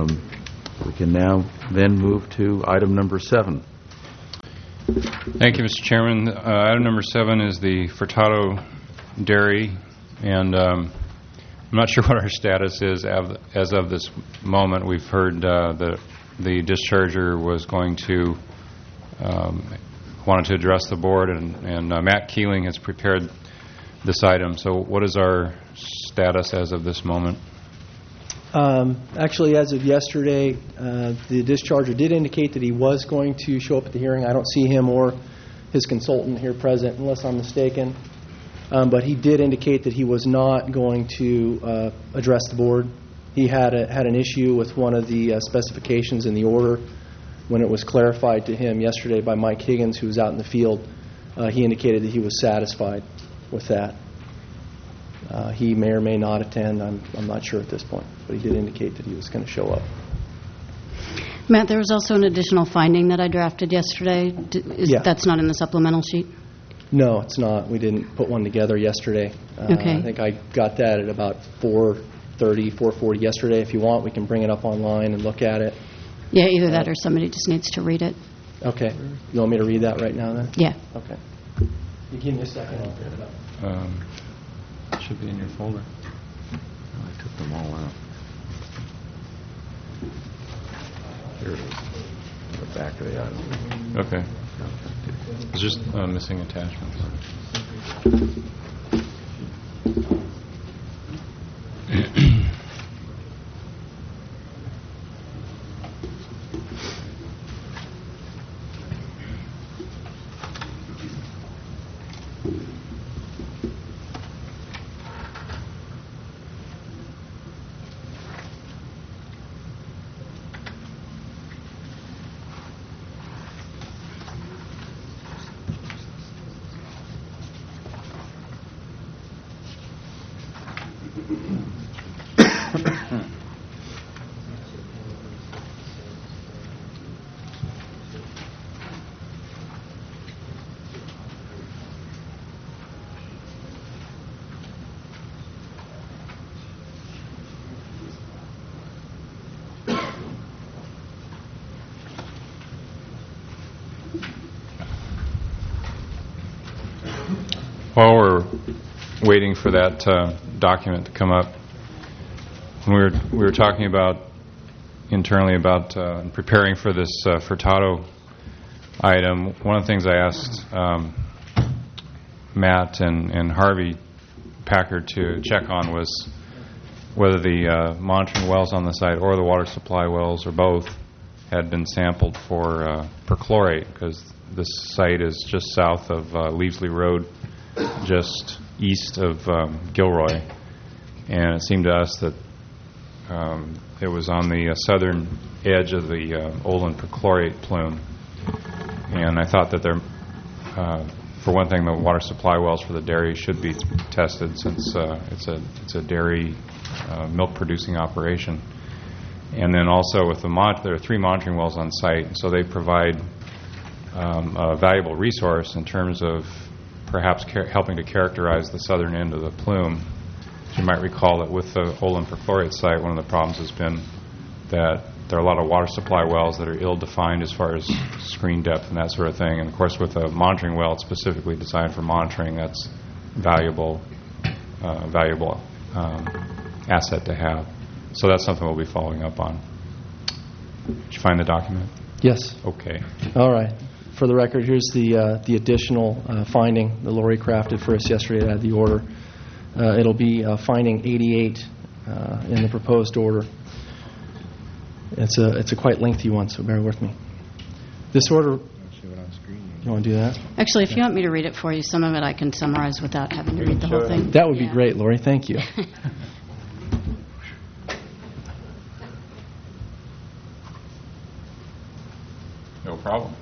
We can now then move to item number 7. Thank you, Mr. Chairman. Item number 7 is the Furtado Dairy, and I'm not sure what our status is as of this moment. We've heard that the discharger was going to wanted to address the board, and Matt Keeling has prepared this item. So what is our status as of this moment? Actually, as of yesterday, the discharger did indicate that he was going to show up at the hearing. I don't see him or his consultant here present, unless I'm mistaken. But he did indicate that he was not going to address the board. He had an issue with one of the specifications in the order. When it was clarified to him yesterday by Mike Higgins, who was out in the field, he indicated that he was satisfied with that. He may or may not attend. I'm not sure at this point, but he did indicate that he was going to show up. Matt, there was also an additional finding that I drafted yesterday. Yeah. That's not in the supplemental sheet? No, it's not. We didn't put one together yesterday. Okay. I think I got that at about 4:30, 4:40 yesterday. If you want, we can bring it up online and look at it. Yeah, either that or somebody just needs to read it. Okay. You want me to read that right now then? Yeah. Okay. You give me a second. I'll get it up. It should be in your folder. I took them all out. Here it is. The back of the item. Okay. It's just missing attachments. While we're waiting for that document to come up, we were talking about internally about preparing for this Furtado item. One of the things I asked Matt and Harvey Packard to check on was whether the monitoring wells on the site or the water supply wells or both had been sampled for perchlorate, because this site is just south of Leavesley Road, just east of Gilroy, and it seemed to us that it was on the southern edge of the Olin perchlorate plume. And I thought that there, for one thing, the water supply wells for the dairy should be tested, since it's a dairy milk producing operation. And then also with there are 3 monitoring wells on site, so they provide a valuable resource in terms of perhaps helping to characterize the southern end of the plume. You might recall that with the Olin perchlorate site, one of the problems has been that there are a lot of water supply wells that are ill-defined as far as screen depth and that sort of thing. And of course, with a monitoring well, it's specifically designed for monitoring. That's valuable asset to have. So that's something we'll be following up on. Did you find the document? Yes. Okay. All right. For the record, here's the additional finding that Lori crafted for us yesterday. I had the order. It'll be finding 88 in the proposed order. It's a quite lengthy one, so bear with me. This order. You want to do that? Actually, if you want me to read it for you, some of it I can summarize without having to read the whole thing. That would be great, Lori. Thank you. No problem.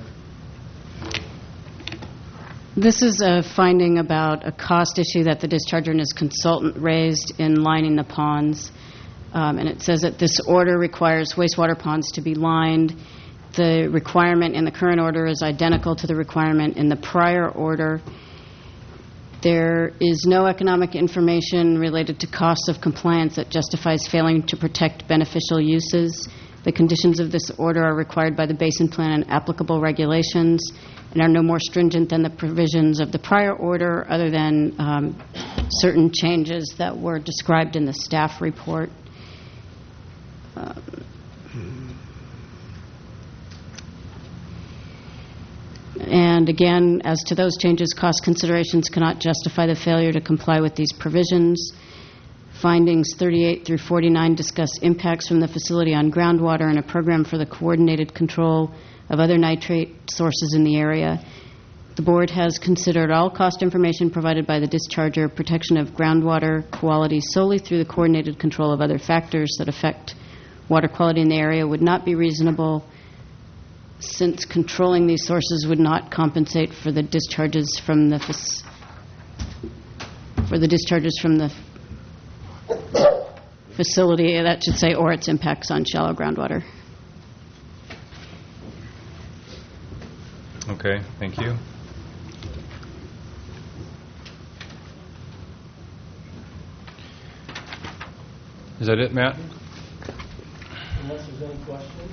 This is a finding about a cost issue that the discharger and his consultant raised in lining the ponds. And it says that this order requires wastewater ponds to be lined. The requirement in the current order is identical to the requirement in the prior order. There is no economic information related to costs of compliance that justifies failing to protect beneficial uses. The conditions of this order are required by the Basin Plan and applicable regulations and are no more stringent than the provisions of the prior order, other than certain changes that were described in the staff report. And again, as to those changes, cost considerations cannot justify the failure to comply with these provisions. Findings 38 through 49 discuss impacts from the facility on groundwater and a program for the coordinated control of other nitrate sources in the area. The board has considered all cost information provided by the discharger, protection of groundwater quality solely through the coordinated control of other factors that affect water quality in the area would not be reasonable, since controlling these sources would not compensate for the discharges from the facility, that should say, or its impacts on shallow groundwater. Okay, thank you. Is that it, Matt? Unless there's any questions.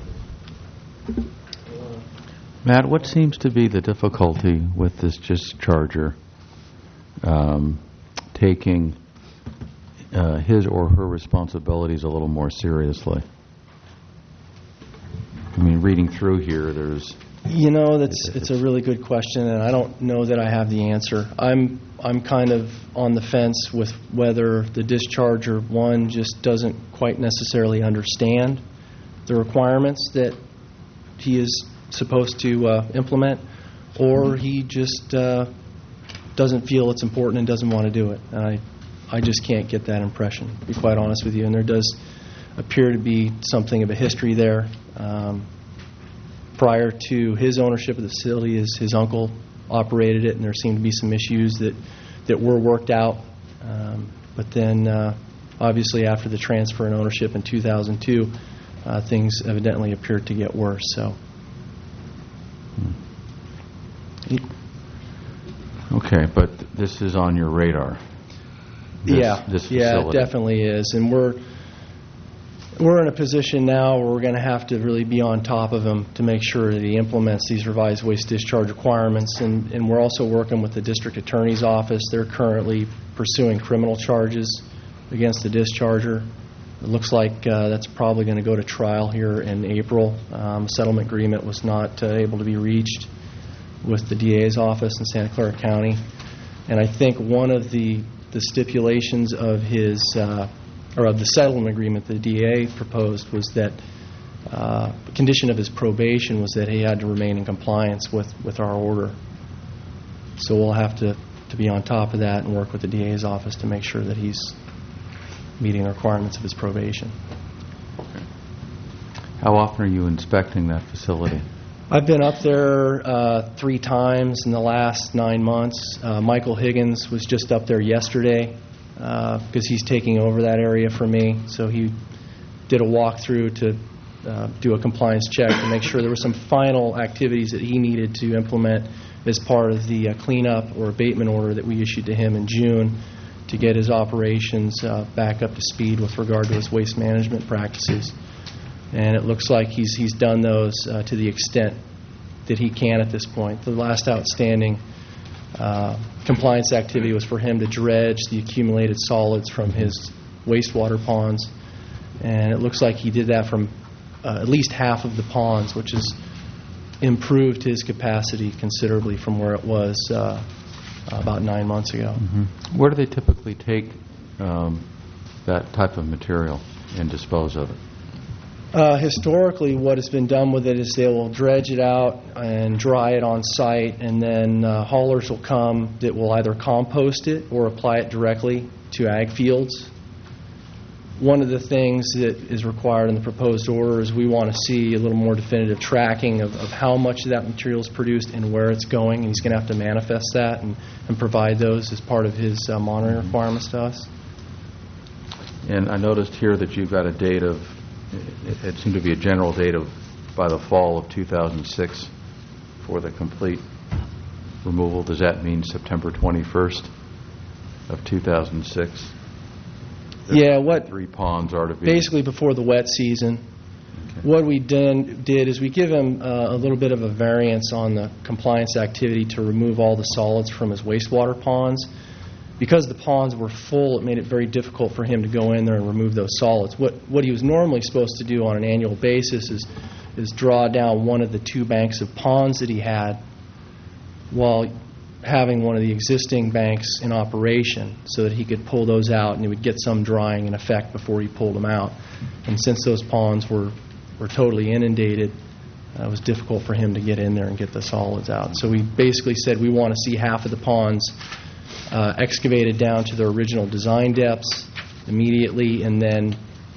Matt, what seems to be the difficulty with this discharger taking his or her responsibilities a little more seriously? I mean, reading through here, there's... It's a really good question, and I don't know that I have the answer. I'm kind of on the fence with whether the discharger, one, just doesn't quite necessarily understand the requirements that he is supposed to implement, or he just doesn't feel it's important and doesn't want to do it. I just can't get that impression, to be quite honest with you. And there does appear to be something of a history there. Prior to his ownership of the facility, his uncle operated it, and there seemed to be some issues that were worked out. But then, obviously, after the transfer and ownership in 2002, things evidently appeared to get worse. So, Okay, but this is on your radar. This facility. Yeah, it definitely is, and we're in a position now where we're going to have to really be on top of him to make sure that he implements these revised waste discharge requirements. And we're also working with the district attorney's office. They're currently pursuing criminal charges against the discharger. It looks like that's probably going to go to trial here in April. Settlement agreement was not able to be reached with the DA's office in Santa Clara County. And I think one of the stipulations of his of the settlement agreement the DA proposed was that the condition of his probation was that he had to remain in compliance with our order. So we'll have to be on top of that and work with the DA's office to make sure that he's meeting the requirements of his probation. Okay. How often are you inspecting that facility? I've been up there 3 times in the last 9 months. Michael Higgins was just up there yesterday because he's taking over that area for me. So he did a walkthrough to do a compliance check to make sure there were some final activities that he needed to implement as part of the cleanup or abatement order that we issued to him in June to get his operations back up to speed with regard to his waste management practices. And it looks like he's done those to the extent that he can at this point. The last outstanding compliance activity was for him to dredge the accumulated solids from his wastewater ponds. And it looks like he did that from at least half of the ponds, which has improved his capacity considerably from where it was about 9 months ago. Mm-hmm. Where do they typically take that type of material and dispose of it? Historically, what has been done with it is they will dredge it out and dry it on site, and then haulers will come that will either compost it or apply it directly to ag fields. One of the things that is required in the proposed order is we want to see a little more definitive tracking of how much of that material is produced and where it's going, and he's going to have to manifest that and provide those as part of his monitoring requirements to us. And I noticed here that you've got a date of, it seemed to be a general date of by the fall of 2006 for the complete removal. Does that mean September 21st? of 2006? Yeah, what 3 ponds are to be... basically before the wet season. Okay. What we did is we give him a little bit of a variance on the compliance activity to remove all the solids from his wastewater ponds. Because the ponds were full, it made it very difficult for him to go in there and remove those solids. What he was normally supposed to do on an annual basis is draw down one of the 2 banks of ponds that he had while having one of the existing banks in operation so that he could pull those out and he would get some drying in effect before he pulled them out. And since those ponds were totally inundated, it was difficult for him to get in there and get the solids out. So we basically said we want to see half of the ponds excavated down to their original design depths immediately, and then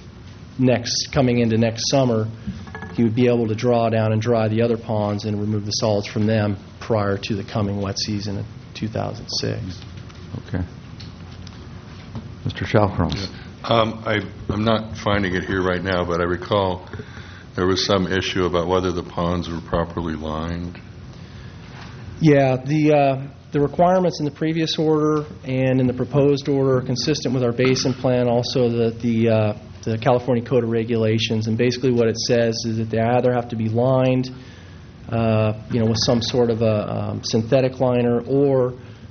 coming into next summer, he would be able to draw down and dry the other ponds and remove the solids from them prior to the coming wet season of 2006. Okay. Mr. Shalcross. I'm not finding it here right now, but I recall there was some issue about whether the ponds were properly lined. Yeah, the requirements in the previous order and in the proposed order are consistent with our basin plan, also the California Code of Regulations. And basically what it says is that they either have to be lined with some sort of a synthetic liner, or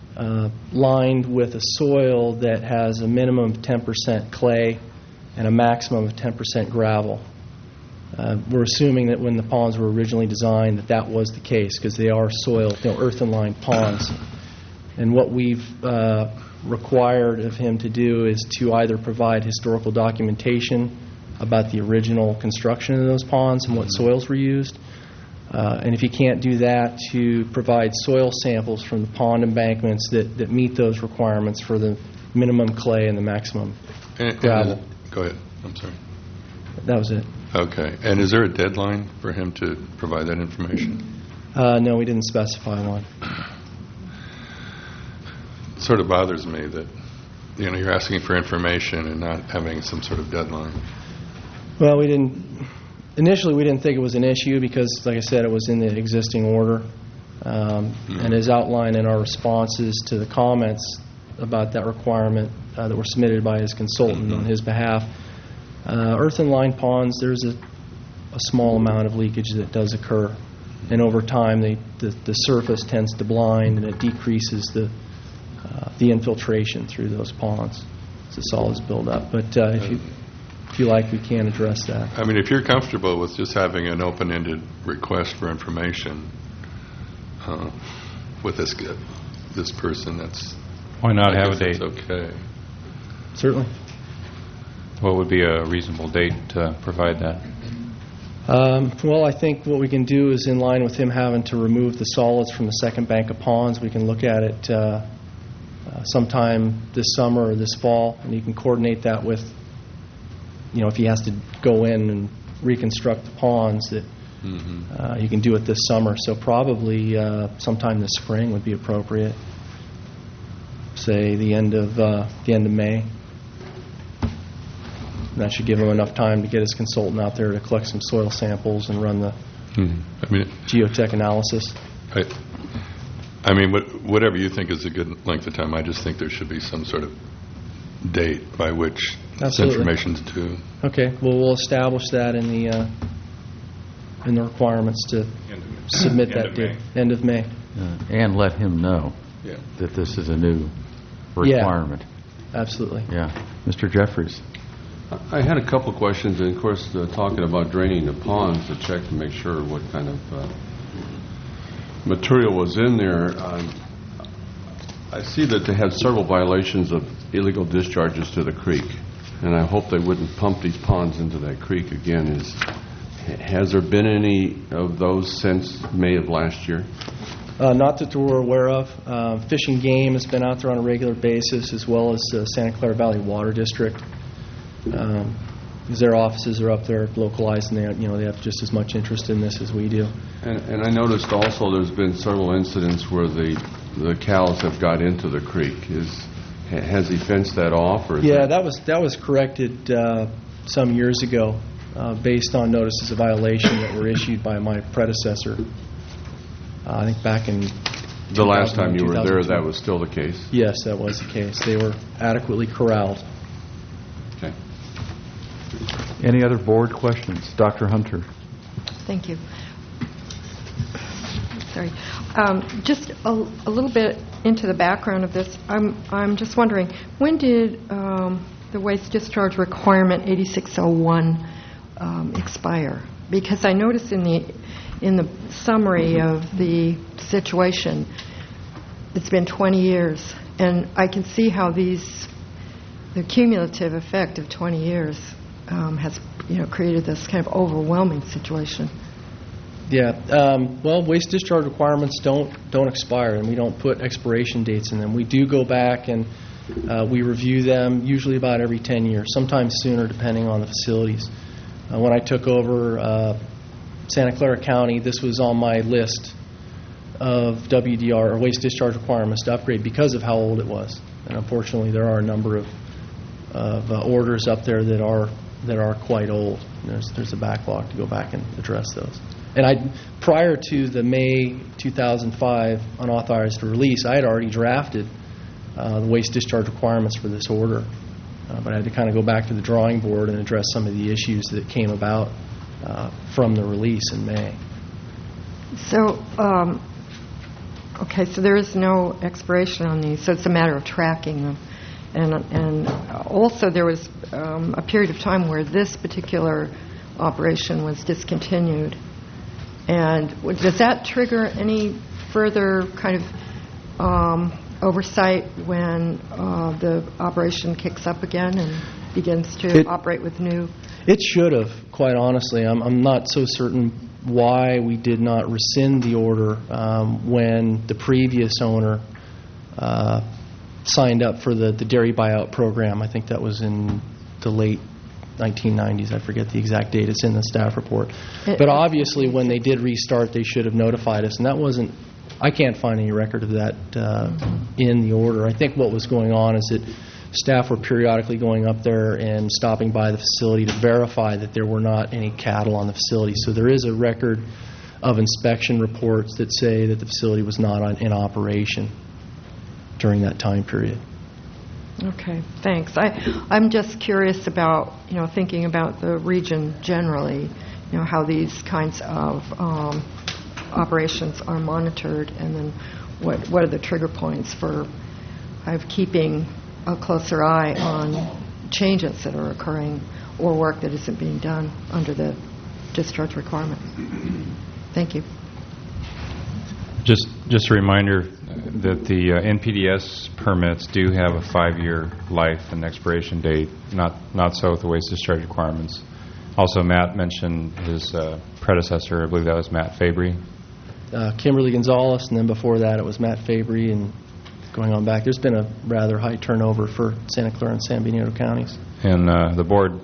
lined with a soil that has a minimum of 10% clay and a maximum of 10% gravel. We're assuming that when the ponds were originally designed that was the case, because they are soil, earthen-lined ponds. And what we've required of him to do is to either provide historical documentation about the original construction of those ponds and what soils were used, and if he can't do that, to provide soil samples from the pond embankments that meet those requirements for the minimum clay and the maximum gravel. Go ahead. I'm sorry. That was it. Okay. And is there a deadline for him to provide that information? No, we didn't specify one. It sort of bothers me that you're asking for information and not having some sort of deadline. Well, initially we didn't think it was an issue because, like I said, it was in the existing order. And as outlined in our responses to the comments about that requirement that were submitted by his consultant on his behalf, earthen-lined ponds, there's a small amount of leakage that does occur. And over time, the surface tends to blind, and it decreases the infiltration through those ponds as the solids build up. But if you like, we can address that. I mean, if you're comfortable with just having an open-ended request for information with this person, why not have a date? It's okay. Certainly. What would be a reasonable date to provide that? Well, I think what we can do is, in line with him having to remove the solids from the second bank of ponds, we can look at it sometime this summer or this fall, and you can coordinate that with, if he has to go in and reconstruct the ponds, that you can do it this summer. So probably sometime this spring would be appropriate. Say the end of May. And that should give him enough time to get his consultant out there to collect some soil samples and run the geotech analysis. I mean, whatever you think is a good length of time, I just think there should be some sort of date by which this information's due. Okay. Well, we'll establish that in the requirements to submit that date. End of May. And let him know that this is a new requirement. Yeah, absolutely. Yeah. Mr. Jeffries. I had a couple questions, and of course, talking about draining the ponds to check to make sure what kind of material was in there. I see that they had several violations of illegal discharges to the creek, and I hope they wouldn't pump these ponds into that creek again. Has there been any of those since May of last year? Not that we're aware of. Fish and Game has been out there on a regular basis, as well as Santa Clara Valley Water District. Because their offices are up there localized, and they have just as much interest in this as we do. And I noticed also there's been several incidents where the cows have got into the creek. Has he fenced that off? Or that was corrected some years ago based on notices of violation that were issued by my predecessor. I think back in The last time you were there, 2002. that was still the case? Yes, that was the case. They were adequately corralled. Okay. Any other board questions? Dr. Hunter? Thank you. Sorry. Just a little bit into the background of this, I'm just wondering, when did the waste discharge requirement 8601 expire? Because I noticed in the summary of the situation, it's been 20 years, and I can see how the cumulative effect of 20 years has created this kind of overwhelming situation. Yeah. Well, waste discharge requirements don't expire, and we don't put expiration dates in them. We do go back and we review them usually about every 10 years, sometimes sooner depending on the facilities. When I took over Santa Clara County, this was on my list of WDR, or waste discharge requirements, to upgrade because of how old it was. And unfortunately, there are a number of orders up there that are quite old. There's a backlog to go back and address those. And prior to the May 2005 unauthorized release, I had already drafted the waste discharge requirements for this order. But I had to kind of go back to the drawing board and address some of the issues that came about from the release in May. So, okay, so there is no expiration on these, so it's a matter of tracking them. And also there was a period of time where this particular operation was discontinued. And does that trigger any further kind of oversight when the operation kicks up again and begins to operate with new? It should have, quite honestly. I'm not so certain why we did not rescind the order when the previous owner signed up for the dairy buyout program. I think that was in the late 1990s. I forget the exact date. It's in the staff report. But obviously, when they did restart, they should have notified us, and that wasn't. I can't find any record of that in the order. I think what was going on is that staff were periodically going up there and stopping by the facility to verify that there were not any cattle on the facility. So there is a record of inspection reports that say that the facility was not in operation during that time period. Okay, thanks. I'm just curious about, thinking about the region generally, how these kinds of operations are monitored, and then what are the trigger points for keeping a closer eye on changes that are occurring or work that isn't being done under the discharge requirement. Thank you. Just a reminder that the NPDES permits do have a 5-year life and expiration date, not so with the waste discharge requirements. Also, Matt mentioned his predecessor. I believe that was Matt Fabry. Kimberly Gonzalez, and then before that it was Matt Fabry, and going on back. There's been a rather high turnover for Santa Clara and San Benito counties. And the board,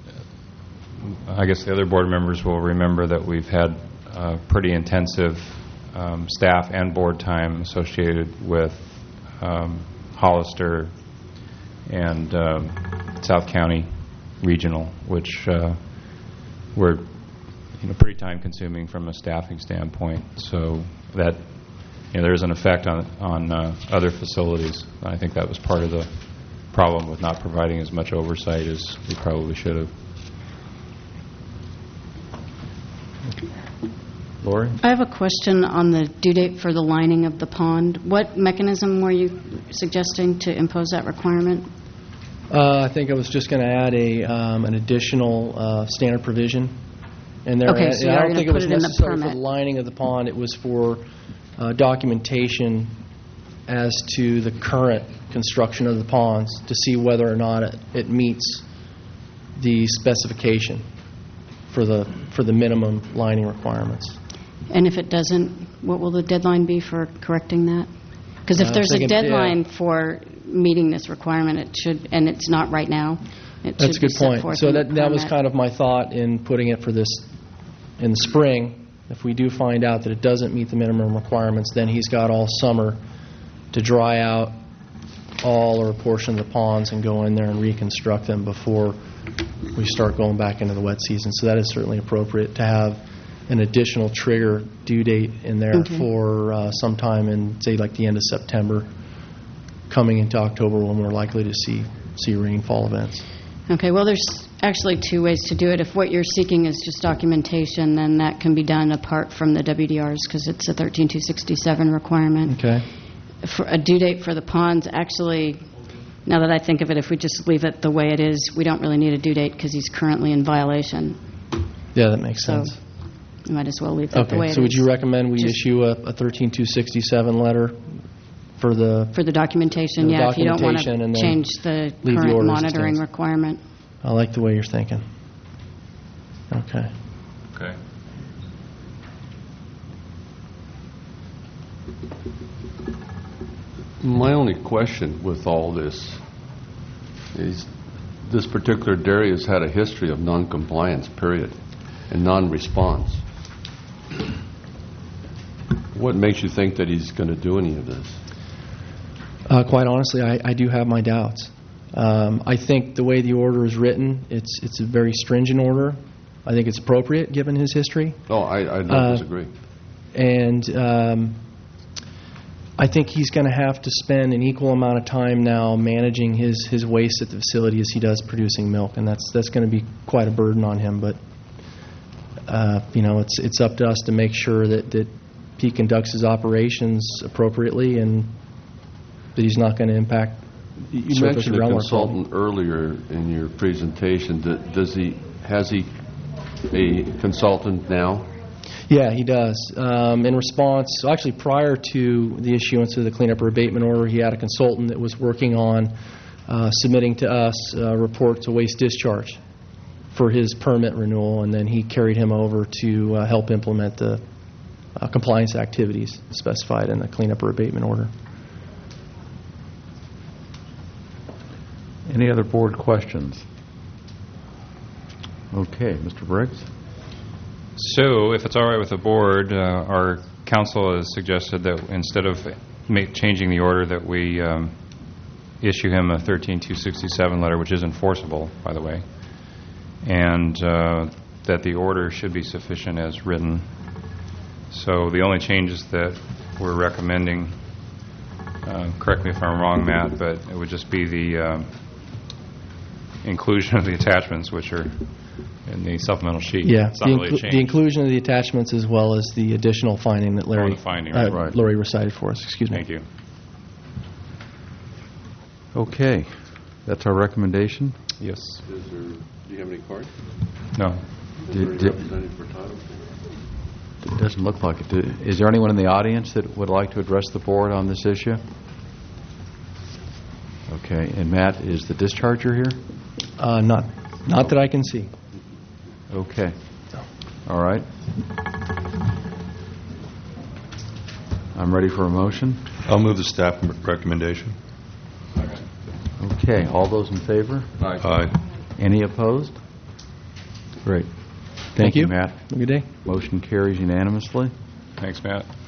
I guess the other board members will remember that we've had pretty intensive staff and board time associated with Hollister and South County Regional, which were pretty time-consuming from a staffing standpoint. So that there is an effect on other facilities. I think that was part of the problem with not providing as much oversight as we probably should have. Lori? I have a question on the due date for the lining of the pond. What mechanism were you suggesting to impose that requirement? I think I was just going to add an additional standard provision in there. Okay, so you I are don't going think to it put was it in the necessary for permit. the lining of the pond. It was for documentation as to the current construction of the ponds to see whether or not it meets the specification for the minimum lining requirements. And if it doesn't, what will the deadline be for correcting that? Because if there's a deadline for meeting this requirement, it should, and it's not right now, it That's a should be good set point. forth So in the that was permit. kind of my thought in putting it for this in the spring. If we do find out that it doesn't meet the minimum requirements, then he's got all summer to dry out all or a portion of the ponds and go in there and reconstruct them before we start going back into the wet season. So that is certainly appropriate to have an additional trigger due date in there for sometime in, say, like the end of September, coming into October when we're likely to see rainfall events. Okay, well, there's actually two ways to do it. If what you're seeking is just documentation, then that can be done apart from the WDRs because it's a 13267 requirement. Okay. For a due date for the ponds, actually, now that I think of it, if we just leave it the way it is, we don't really need a due date because he's currently in violation. Yeah, that makes So sense. you might as well leave it the way it is. So would you recommend we Just issue a 13267 letter for the documentation, the yeah, if you don't want documentation to and then change the leave the current order as it monitoring stands? requirement. I like the way you're thinking. Okay. Okay. My only question with all this is this particular dairy has had a history of non-compliance, period, and non-response. What makes you think that he's going to do any of this? Quite honestly, I do have my doubts. I think the way the order is written, it's a very stringent order. I think it's appropriate given his history. Oh, I don't disagree. And I think he's going to have to spend an equal amount of time now managing his waste at the facility as he does producing milk, and that's going to be quite a burden on him. But it's up to us to make sure that he conducts his operations appropriately and that he's not going to impact. You mentioned a consultant earlier in your presentation. Has he a consultant now? Yeah, he does. In response, actually prior to the issuance of the cleanup or abatement order, he had a consultant that was working on submitting to us a report to waste discharge for his permit renewal, and then he carried him over to help implement the compliance activities specified in the cleanup or abatement order. Any other board questions? Okay, Mr. Briggs? So, if it's all right with the board, our council has suggested that instead of changing the order, that we issue him a 13267 letter, which is enforceable, by the way, and that the order should be sufficient as written. So the only changes that we're recommending, correct me if I'm wrong, Matt, but it would just be the inclusion of the attachments, which are in the supplemental sheet. Yeah, it's not really a change. the inclusion of the attachments as well as the additional finding that Larry, the finding, right. Lori recited for us. Excuse me. Thank you. Okay, that's our recommendation. Yes. Do you have any cards? No. Is there any representative for title? It doesn't look like it. Is there anyone in the audience that would like to address the board on this issue? Okay, and Matt, is the discharger here? Not that I can see. Okay. All right. I'm ready for a motion. I'll move the staff recommendation. Okay, all those in favor? Aye. Any opposed? Great. Thank you, Matt. Have a good day. Motion carries unanimously. Thanks, Matt.